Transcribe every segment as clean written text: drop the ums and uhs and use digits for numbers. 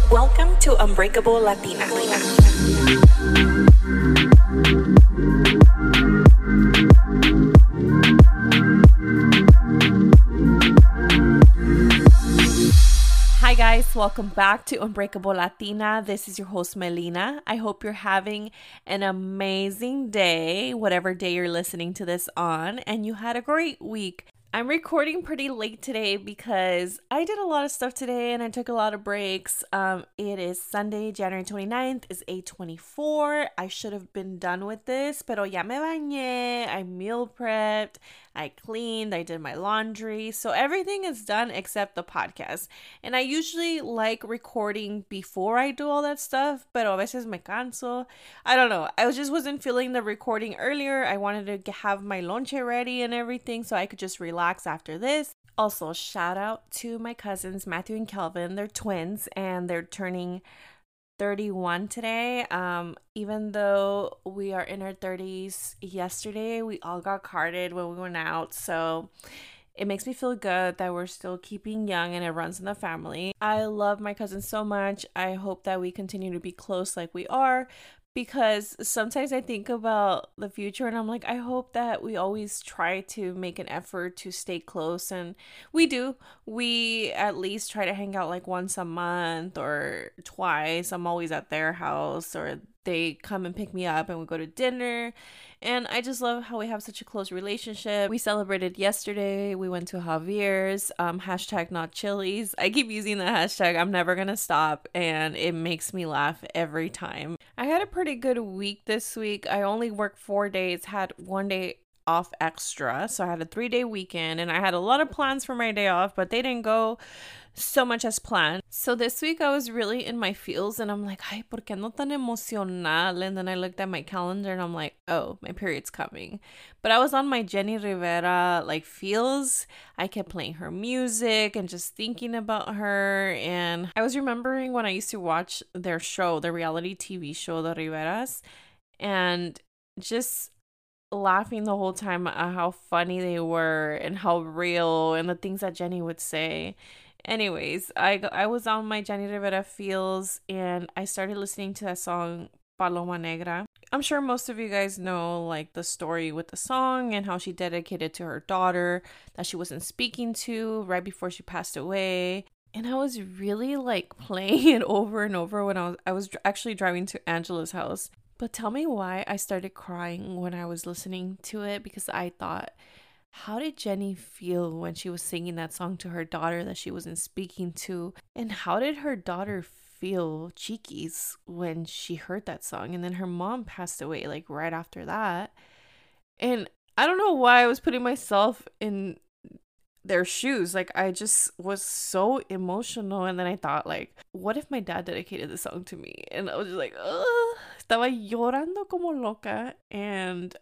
Welcome to Unbreakable Latina. Hi guys, welcome back to Unbreakable Latina. This is your host Melina. I hope you're having an amazing day, whatever day you're listening to this on, and you had a great week. I'm recording pretty late today because I did a lot of stuff today and I took a lot of breaks. It is Sunday, January 29th. It's 8:24. I should have been done with this, pero ya me bañé. I meal prepped. I cleaned. I did my laundry. So everything is done except the podcast. And I usually like recording before I do all that stuff, pero a veces me canso. I don't know. I just wasn't feeling the recording earlier. I wanted to have my lonche ready and everything so I could just relax after this. Also, shout out to my cousins, Matthew and Kelvin. They're twins and they're turning 31 today. Even though we are in our 30s, yesterday we all got carded when we went out, so it makes me feel good that we're still keeping young and it runs in the family. I love my cousins so much. I hope that we continue to be close like we are, because sometimes I think about the future and I'm like, I hope that we always try to make an effort to stay close, and we do. We at least try to hang out like once a month or twice. I'm always at their house or they come and pick me up and we go to dinner. And I just love how we have such a close relationship. We celebrated yesterday. We went to Javier's, hashtag not chilies. I keep using the hashtag. I'm never going to stop. And it makes me laugh every time. I had a pretty good week this week. I only worked 4 days, had 1 day off extra. So I had a 3-day weekend and I had a lot of plans for my day off, but they didn't go so much as planned. So this week I was really in my feels and I'm like, ay, ¿por qué no tan emocional? And then I looked at my calendar and I'm like, oh, my period's coming. But I was on my Jenni Rivera like feels. I kept playing her music and just thinking about her. And I was remembering when I used to watch their show, the reality TV show, The Riveras, and just laughing the whole time at how funny they were and how real and the things that Jenni would say. Anyways, I was on my Jenni Rivera feels and I started listening to that song Paloma Negra. I'm sure most of you guys know like the story with the song and how she dedicated to her daughter that she wasn't speaking to right before she passed away. And I was really like playing it over and over when I was actually driving to Angela's house. But tell me why I started crying when I was listening to it, because I thought, how did Jenni feel when she was singing that song to her daughter that she wasn't speaking to? And how did her daughter feel, Chiquis, when she heard that song? And then her mom passed away like right after that. And I don't know why I was putting myself in their shoes. Like I just was so emotional. And then I thought like, what if my dad dedicated the song to me? And I was just like, ugh. Estaba llorando como loca. And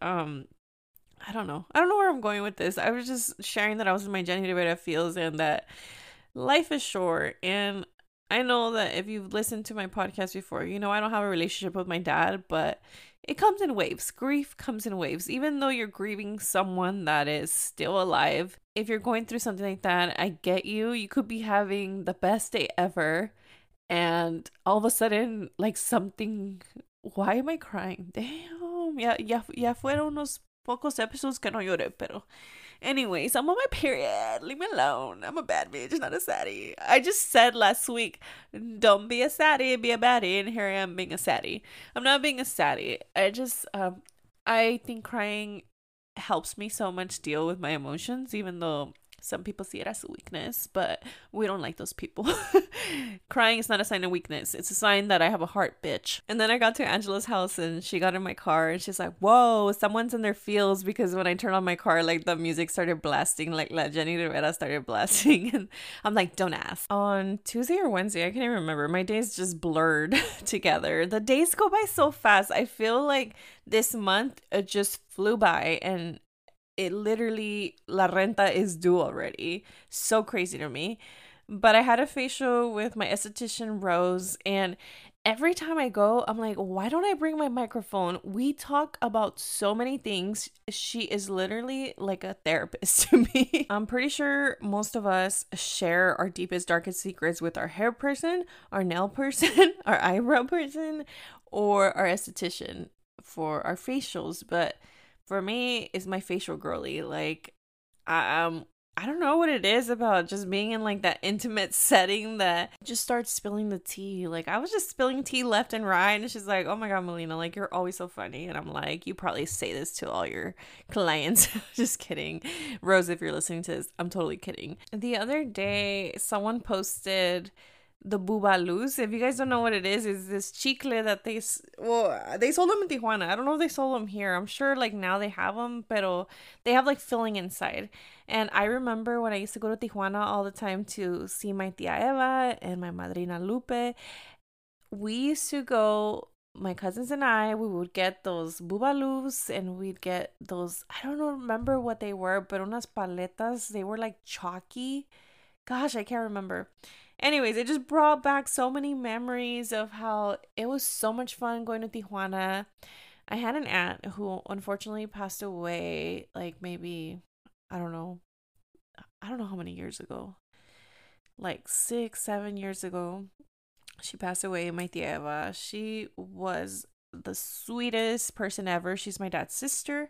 I don't know where I'm going with this. I was just sharing that I was in my Jenni Rivera feels and that life is short. And I know that if you've listened to my podcast before, you know I don't have a relationship with my dad, but it comes in waves. Grief comes in waves. Even though you're grieving someone that is still alive, if you're going through something like that, I get you. You could be having the best day ever and all of a sudden like something... Why am I crying? Damn. Ya fueron unos pocos episodes que no lloré, pero anyways, I'm on my period. Leave me alone. I'm a bad bitch, not a saddie. I just said last week, don't be a saddie, be a baddie, and here I am being a saddie. I'm not being a saddie. I think crying helps me so much deal with my emotions, even though some people see it as a weakness, but we don't like those people. Crying is not a sign of weakness. It's a sign that I have a heart, bitch. And then I got to Angela's house and she got in my car and she's like, whoa, someone's in their feels, because when I turned on my car, like the music started blasting, like La Jenni Rivera started blasting. And I'm like, don't ask. On Tuesday or Wednesday, I can't even remember. My days just blurred together. The days go by so fast. I feel like this month it just flew by and it literally, la renta is due already. So crazy to me. But I had a facial with my esthetician, Rose, and every time I go, I'm like, why don't I bring my microphone? We talk about so many things. She is literally like a therapist to me. I'm pretty sure most of us share our deepest, darkest secrets with our hair person, our nail person, our eyebrow person, or our esthetician for our facials. But for me, it's my facial girly. Like, I don't know what it is about just being in like that intimate setting that just starts spilling the tea. Like I was just spilling tea left and right, and she's like, "Oh my god, Melina, like you're always so funny." And I'm like, "You probably say this to all your clients." Just kidding. Rose, if you're listening to this, I'm totally kidding. The other day, someone posted the Bubalus. If you guys don't know what it is this chicle that they sold them in Tijuana. I don't know if they sold them here. I'm sure like now they have them, but they have like filling inside. And I remember when I used to go to Tijuana all the time to see my tia Eva and my madrina Lupe, we used to go, my cousins and I, we would get those bubalus and we'd get those, I don't know, remember what they were, but unas paletas, they were like chalky. Gosh, I can't remember. Anyways, it just brought back so many memories of how it was so much fun going to Tijuana. I had an aunt who unfortunately passed away like maybe, I don't know, I don't know how many years ago. Like 6, 7 years ago. She passed away, my tia Eva. She was the sweetest person ever. She's my dad's sister.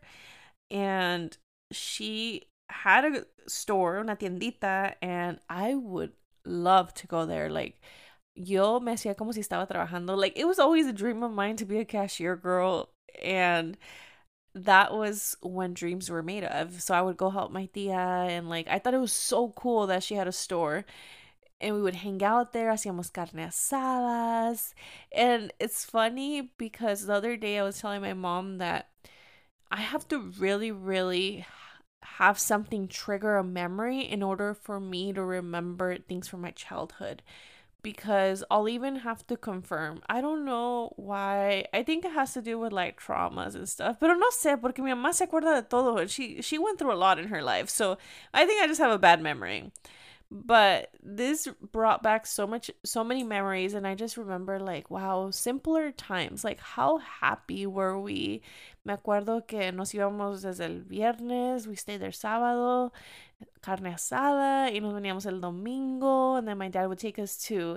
And she had a store, una tiendita, and I would love to go there. Like, yo me hacía como si estaba trabajando. Like, it was always a dream of mine to be a cashier girl. And that was when dreams were made of. So I would go help my tia, and like, I thought it was so cool that she had a store. And we would hang out there, hacíamos carne asadas. And it's funny because the other day I was telling my mom that I have to really, really have something trigger a memory in order for me to remember things from my childhood. Because I'll even have to confirm. I don't know why. I think it has to do with like traumas and stuff. Pero no sé, porque mi mamá se acuerda de todo. She went through a lot in her life. So I think I just have a bad memory. But this brought back so many memories, and I just remember like, wow, simpler times. Like how happy were we? Me acuerdo que nos íbamos desde el viernes, we stayed there sábado, carne asada, y nos veníamos el domingo, and then my dad would take us to,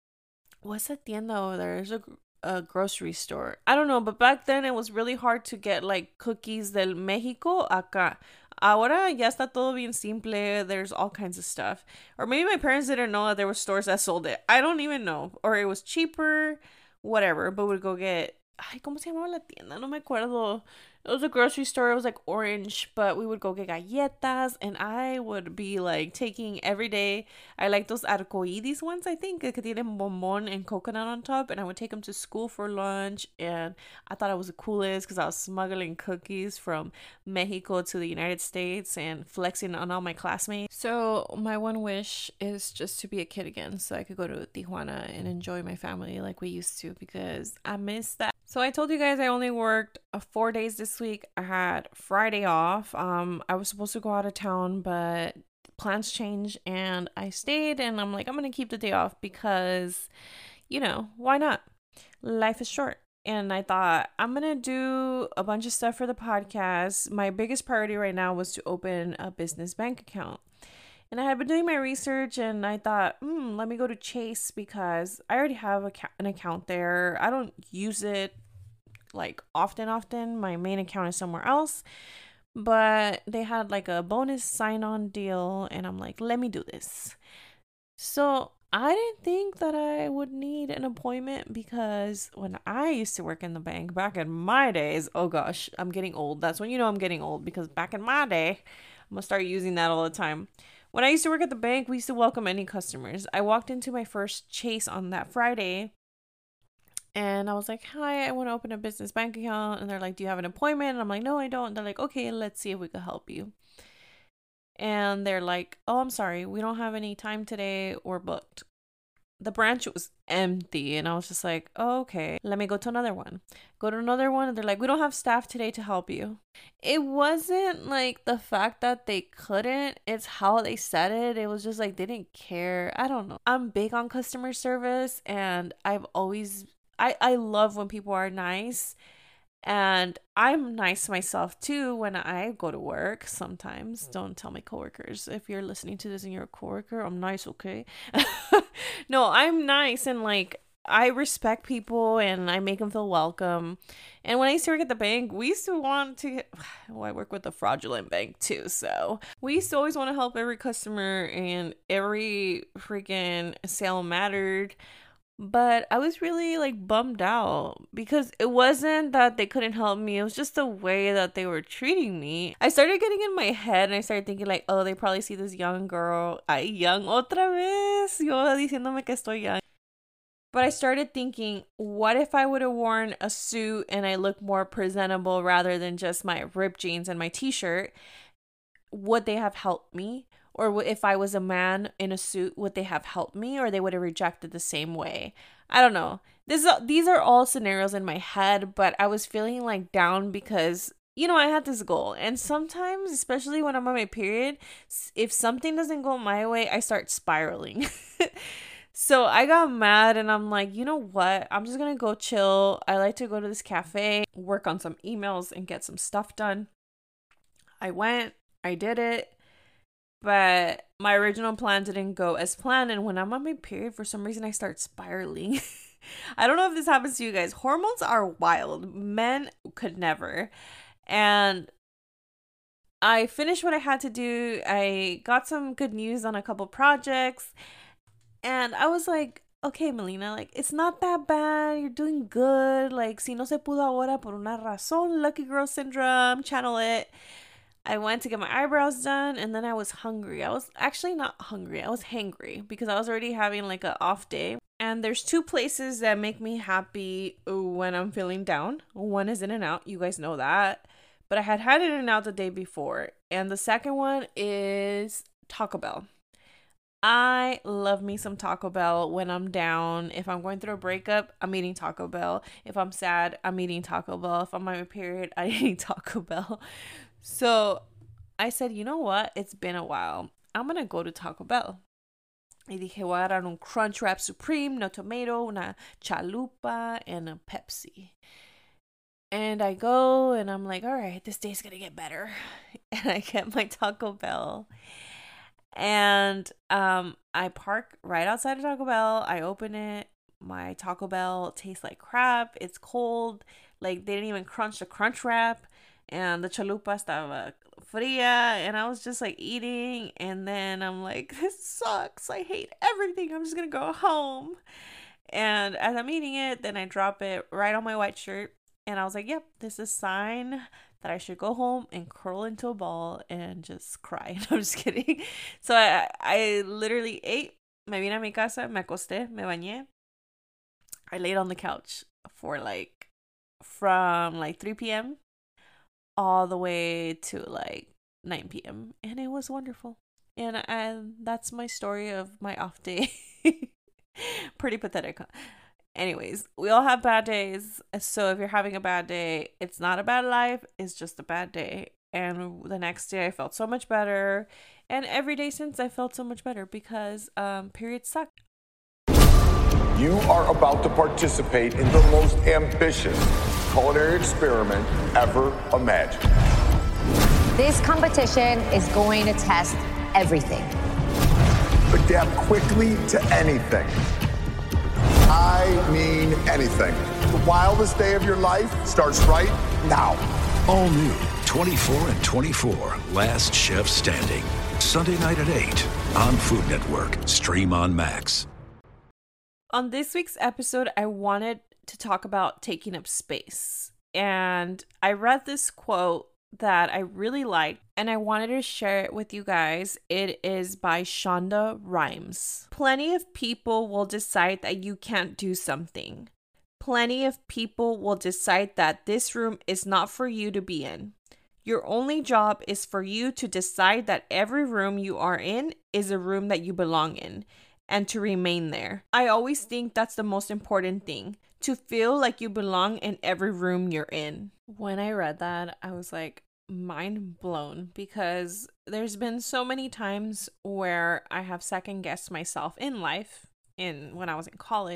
what's that tienda over there? There's a grocery store. I don't know, but back then it was really hard to get like cookies del México acá. Ahora ya está todo bien simple. There's all kinds of stuff. Or maybe my parents didn't know that there were stores that sold it. I don't even know. Or it was cheaper, whatever. But we'd go get, ay, ¿cómo se llamaba la tienda? No me acuerdo. It was a grocery store. It was like orange, but we would go get galletas, and I would be like taking every day. I like those arcoíris ones, I think, que tienen bombón and coconut on top, and I would take them to school for lunch, and I thought I was the coolest because I was smuggling cookies from Mexico to the United States and flexing on all my classmates. So my one wish is just to be a kid again so I could go to Tijuana and enjoy my family like we used to, because I miss that. So I told you guys I only worked 4 days this week. I had Friday off. I was supposed to go out of town, but plans changed and I stayed, and I'm like, I'm going to keep the day off because, why not? Life is short. And I thought, I'm going to do a bunch of stuff for the podcast. My biggest priority right now was to open a business bank account. And I had been doing my research, and I thought, let me go to Chase because I already have an account there. I don't use it like often. My main account is somewhere else. But they had like a bonus sign-on deal, and I'm like, let me do this. So I didn't think that I would need an appointment because when I used to work in the bank back in my days, oh gosh, I'm getting old. That's when you know I'm getting old, because back in my day, I'm going to start using that all the time. When I used to work at the bank, we used to welcome any customers. I walked into my first Chase on that Friday, and I was like, hi, I want to open a business bank account. And they're like, do you have an appointment? And I'm like, no, I don't. And they're like, okay, let's see if we can help you. And they're like, oh, I'm sorry, we don't have any time today. We're booked. The branch was empty, and I was just like, oh, okay, let me go to another one. Go to another one, and they're like, we don't have staff today to help you. It wasn't like the fact that they couldn't, it's how they said it. It was just like they didn't care. I don't know. I'm big on customer service, and I've always I love when people are nice. And I'm nice to myself too when I go to work sometimes. Don't tell my coworkers if you're listening to this and you're a coworker, I'm nice, okay? No, I'm nice and like I respect people and I make them feel welcome. And when I used to work at the bank, we used to want to, well, I work with a fraudulent bank too. So we used to always want to help every customer and every freaking sale mattered. But I was really like bummed out because it wasn't that they couldn't help me. It was just the way that they were treating me. I started getting in my head and I started thinking like, oh, they probably see this young girl. Ay, young otra vez. Yo diciéndome que estoy young. But I started thinking, what if I would have worn a suit and I looked more presentable rather than just my ripped jeans and my t-shirt? Would they have helped me? Or if I was a man in a suit, would they have helped me? Or they would have rejected the same way? I don't know. These are all scenarios in my head, but I was feeling like down because, you know, I had this goal. And sometimes, especially when I'm on my period, if something doesn't go my way, I start spiraling. So I got mad and I'm like, you know what? I'm just going to go chill. I like to go to this cafe, work on some emails and get some stuff done. I went, I did it. But my original plan didn't go as planned. And when I'm on my period, for some reason, I start spiraling. I don't know if this happens to you guys. Hormones are wild. Men could never. And I finished what I had to do. I got some good news on a couple projects. And I was like, okay, Melina, like, it's not that bad. You're doing good. Like, si no se pudo ahora por una razón, lucky girl syndrome, channel it. I went to get my eyebrows done and then I was hungry. I was actually not hungry. I was hangry because I was already having like an off day. And there's two places that make me happy when I'm feeling down. One is In-N-Out. You guys know that. But I had In-N-Out the day before. And the second one is Taco Bell. I love me some Taco Bell when I'm down. If I'm going through a breakup, I'm eating Taco Bell. If I'm sad, I'm eating Taco Bell. If I'm on my period, I'm eating Taco Bell. So I said, you know what? It's been a while. I'm going to go to Taco Bell. Y dije, voy a agarrar un Crunchwrap Supreme, no tomato, una chalupa, and a Pepsi. And I go and I'm like, all right, this day's going to get better. And I get my Taco Bell. And I park right outside of Taco Bell. I open it. My Taco Bell tastes like crap. It's cold. Like they didn't even crunch the crunch wrap. And the chalupa estaba fría. And I was just like eating. And then I'm like, this sucks. I hate everything. I'm just going to go home. And as I'm eating it, then I drop it right on my white shirt. And I was like, yep, this is a sign that I should go home and curl into a ball and just cry. I'm just kidding. So I literally ate. Me vine a mi casa, me acosté, me bañé. I laid on the couch for like from like 3 p.m. all the way to like 9 p.m. And it was wonderful. And that's my story of my off day. Pretty pathetic, huh? Anyways, we all have bad days. So if you're having a bad day, it's not a bad life. It's just a bad day. And the next day I felt so much better. And every day since I felt so much better because periods suck. You are about to participate in the most ambitious culinary experiment ever imagined. This competition is going to test everything. Adapt quickly to anything. I mean anything. The wildest day of your life starts right now. All new 24 and 24, Last Chef Standing. Sunday night at 8 on Food Network. Stream on Max. On this week's episode, I wanted to talk about taking up space. And I read this quote that I really liked, and I wanted to share it with you guys. It is by Shonda Rhimes. Plenty of people will decide that you can't do something. Plenty of people will decide that this room is not for you to be in. Your only job is for you to decide that every room you are in is a room that you belong in, and to remain there. I always think that's the most important thing, to feel like you belong in every room you're in. When I read that, I was like, mind blown, because there's been so many times where I have second guessed myself in life, when I was in college,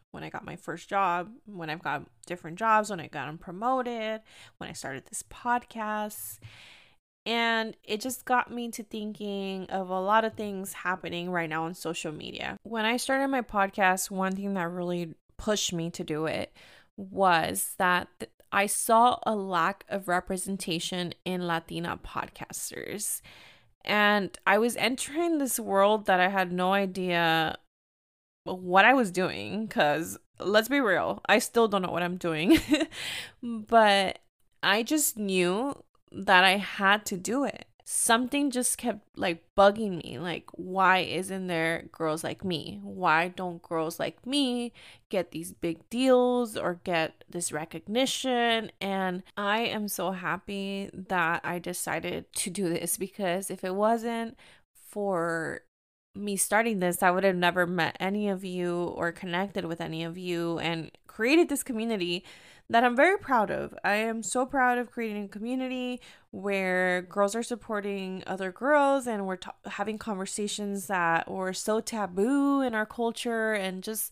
when I got my first job, when I've got different jobs, when I got promoted, when I started this podcast. And it just got me to thinking of a lot of things happening right now on social media. When I started my podcast, one thing that really pushed me to do it was that I saw a lack of representation in Latina podcasters. And I was entering this world that I had no idea what I was doing, because let's be real, I still don't know what I'm doing. But I just knew that I had to do it. Something just kept like bugging me, like, why isn't there girls like me? Why don't girls like me get these big deals or get this recognition? And I am so happy that I decided to do this, because if it wasn't for me starting this, I would have never met any of you or connected with any of you and created this community that I'm very proud of. I am so proud of creating a community where girls are supporting other girls, and we're having conversations that were so taboo in our culture, and just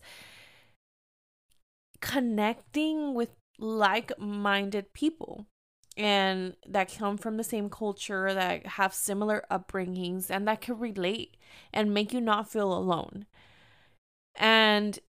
connecting with like-minded people and that come from the same culture, that have similar upbringings, and that can relate and make you not feel alone. And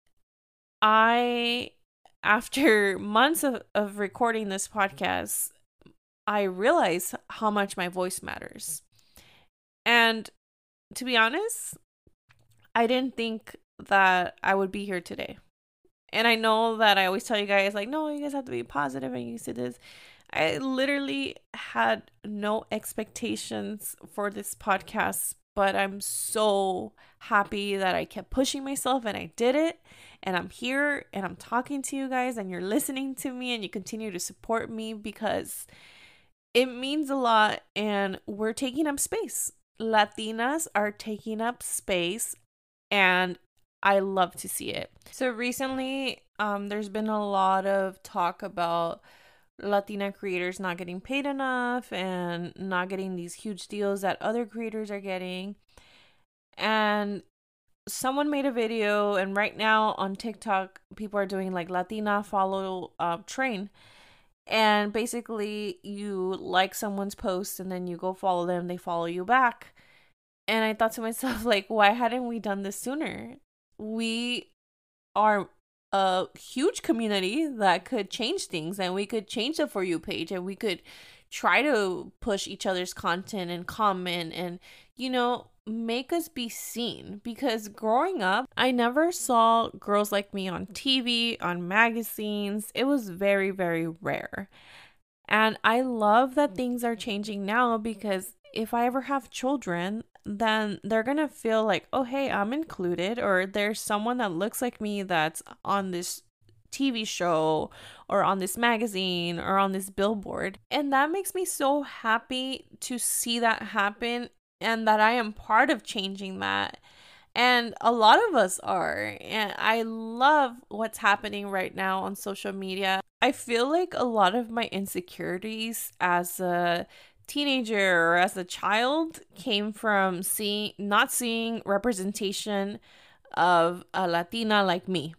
after months of recording this podcast, I realized how much my voice matters. And to be honest, I didn't think that I would be here today. And I know that I always tell you guys, like, no, you guys have to be positive and you say this. I literally had no expectations for this podcast, but I'm so happy that I kept pushing myself and I did it. And I'm here and I'm talking to you guys and you're listening to me and you continue to support me, because it means a lot, and we're taking up space. Latinas are taking up space, and I love to see it. So recently, there's been a lot of talk about Latina creators not getting paid enough and not getting these huge deals that other creators are getting. And someone made a video, and right now on TikTok, people are doing like Latina follow train. And basically you like someone's post and then you go follow them, they follow you back. And I thought to myself, like, why hadn't we done this sooner? We are a huge community that could change things, and we could change the For You page, and we could try to push each other's content and comment and, make us be seen. Because growing up, I never saw girls like me on TV, on magazines. It was very, very rare. And I love that things are changing now, because if I ever have children, then they're going to feel like, oh, hey, I'm included, or there's someone that looks like me that's on this TV show or on this magazine or on this billboard. And that makes me so happy to see that happen, and that I am part of changing that. And a lot of us are. And I love what's happening right now on social media. I feel like a lot of my insecurities as a teenager or as a child came from not seeing representation of a Latina like me.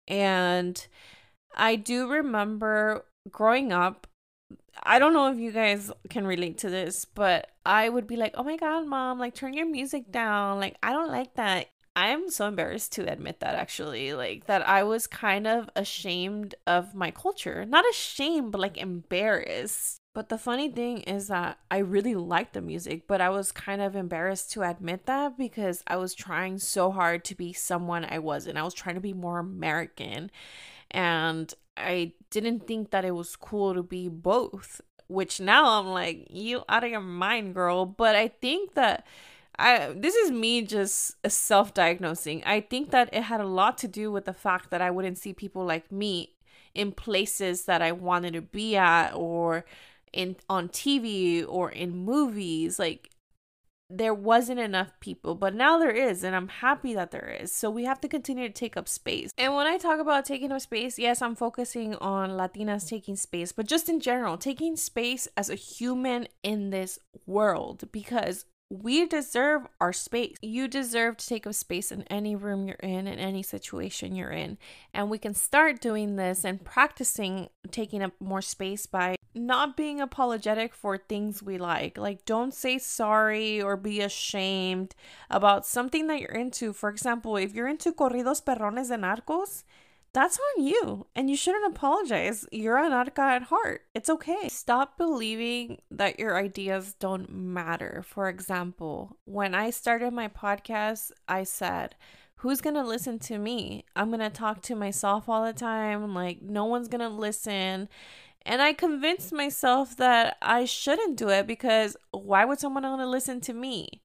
And I do remember growing up, I don't know if you guys can relate to this, but I would be like, oh my God, Mom, like, turn your music down. Like, I don't like that. I am so embarrassed to admit that, actually, like, that I was kind of ashamed of my culture. Not ashamed, but like embarrassed. But the funny thing is that I really liked the music, but I was kind of embarrassed to admit that, because I was trying so hard to be someone I wasn't. I was trying to be more American, and I didn't think that it was cool to be both, which now I'm like, you out of your mind, girl. But I think that this is me just self-diagnosing. I think that it had a lot to do with the fact that I wouldn't see people like me in places that I wanted to be at, or on TV or in movies. Like, there wasn't enough people, but now there is, and I'm happy that there is. So we have to continue to take up space. And when I talk about taking up space, yes, I'm focusing on Latinas taking space, but just in general, taking space as a human in this world, because We deserve our space. You deserve to take up space in any room you're in any situation you're in. And we can start doing this and practicing taking up more space by not being apologetic for things we like. Like, don't say sorry or be ashamed about something that you're into. For example, if you're into corridos perrones de narcos, that's on you, and you shouldn't apologize. You're a narca at heart. It's okay. Stop believing that your ideas don't matter. For example, when I started my podcast, I said, who's going to listen to me? I'm going to talk to myself all the time. Like, no one's going to listen. And I convinced myself that I shouldn't do it because why would someone want to listen to me?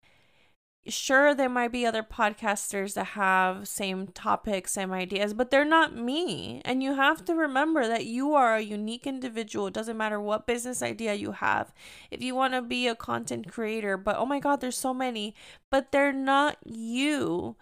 Sure, there might be other podcasters that have same topics, same ideas, but they're not me. And you have to remember that you are a unique individual. It doesn't matter what business idea you have. If you want to be a content creator, but oh my God, there's so many, but they're not you.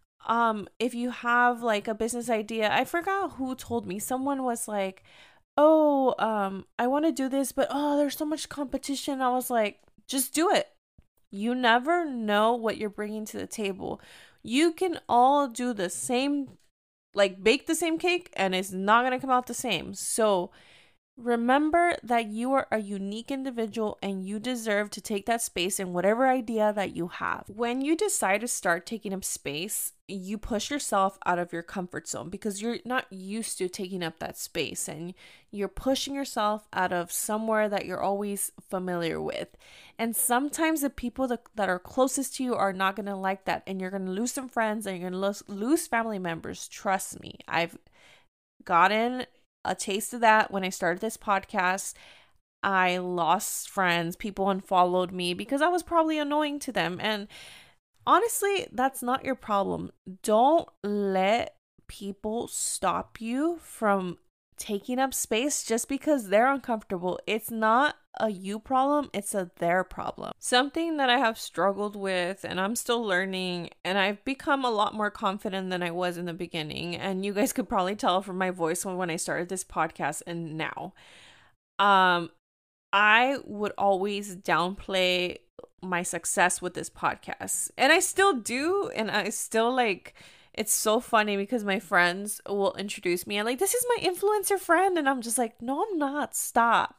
If you have like a business idea, I forgot who told me. Someone was like, oh, I want to do this, but oh, there's so much competition. I was like, just do it. You never know what you're bringing to the table. You can all do the same, like bake the same cake, and it's not going to come out the same. So remember that you are a unique individual and you deserve to take that space in whatever idea that you have. When you decide to start taking up space, you push yourself out of your comfort zone because you're not used to taking up that space, and you're pushing yourself out of somewhere that you're always familiar with. And sometimes the people that are closest to you are not going to like that, and you're going to lose some friends and you're going to lose family members. Trust me, I've gotten a taste of that when I started this podcast. I lost friends. People unfollowed me because I was probably annoying to them. And honestly, that's not your problem. Don't let people stop you from taking up space just because they're uncomfortable. It's not a you problem, it's a their problem. Something that I have struggled with, and I'm still learning, and I've become a lot more confident than I was in the beginning, and you guys could probably tell from my voice when I started this podcast and now. I would always downplay my success with this podcast, and I still do, and I still like, it's so funny because my friends will introduce me and like, this is my influencer friend, and I'm just like, no, I'm not, stop.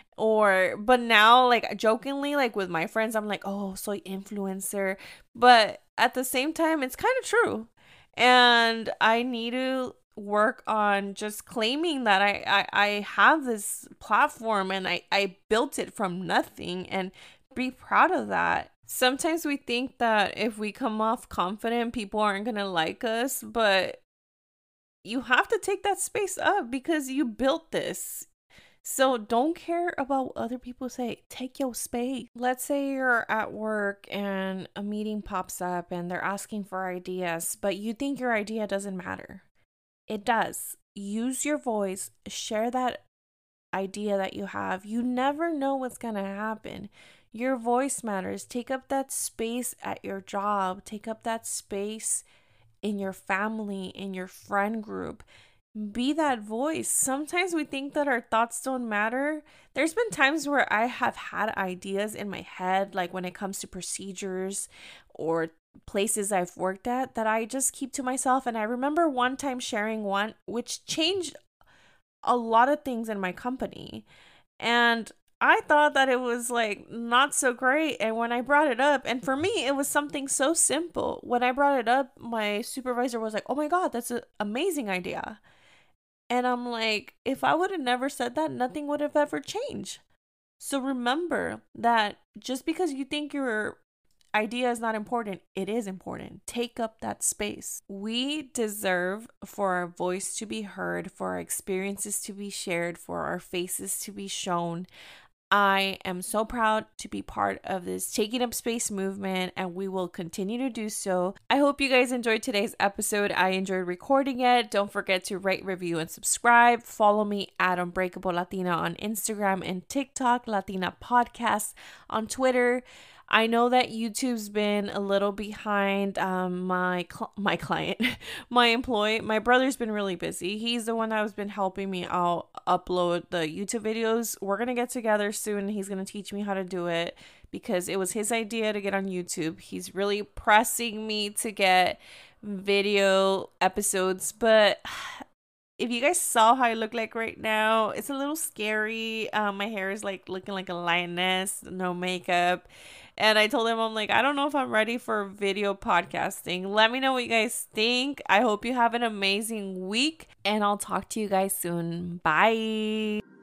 But now, like, jokingly, like with my friends, I'm like, oh, soy influencer, but at the same time, it's kind of true, and I need to work on just claiming that I have this platform and I built it from nothing, and be proud of that. Sometimes we think that if we come off confident, people aren't gonna like us, but you have to take that space up because you built this. So don't care about what other people say. Take your space. Let's say you're at work and a meeting pops up and they're asking for ideas, but you think your idea doesn't matter. It does. Use your voice. Share that idea that you have. You never know what's going to happen. Your voice matters. Take up that space at your job. Take up that space in your family, in your friend group. Be that voice. Sometimes we think that our thoughts don't matter. There's been times where I have had ideas in my head, like when it comes to procedures or places I've worked at, that I just keep to myself. And I remember one time sharing one, which changed a lot of things in my company. And I thought that it was like not so great. And when I brought it up, and for me, it was something so simple. When I brought it up, my supervisor was like, oh my God, that's an amazing idea. And I'm like, if I would have never said that, nothing would have ever changed. So remember that just because you think your idea is not important, it is important. Take up that space. We deserve for our voice to be heard, for our experiences to be shared, for our faces to be shown. I am so proud to be part of this Taking Up Space movement, and we will continue to do so. I hope you guys enjoyed today's episode. I enjoyed recording it. Don't forget to rate, review, and subscribe. Follow me at Unbreakable Latina on Instagram and TikTok, Latina Podcast on Twitter. I know that YouTube's been a little behind my client, my employee. My brother's been really busy. He's the one that has been helping me out upload the YouTube videos. We're going to get together soon. He's going to teach me how to do it because it was his idea to get on YouTube. He's really pressing me to get video episodes, but if you guys saw how I look like right now, it's a little scary. My hair is like looking like a lioness, no makeup. And I told him, I'm like, I don't know if I'm ready for video podcasting. Let me know what you guys think. I hope you have an amazing week, and I'll talk to you guys soon. Bye.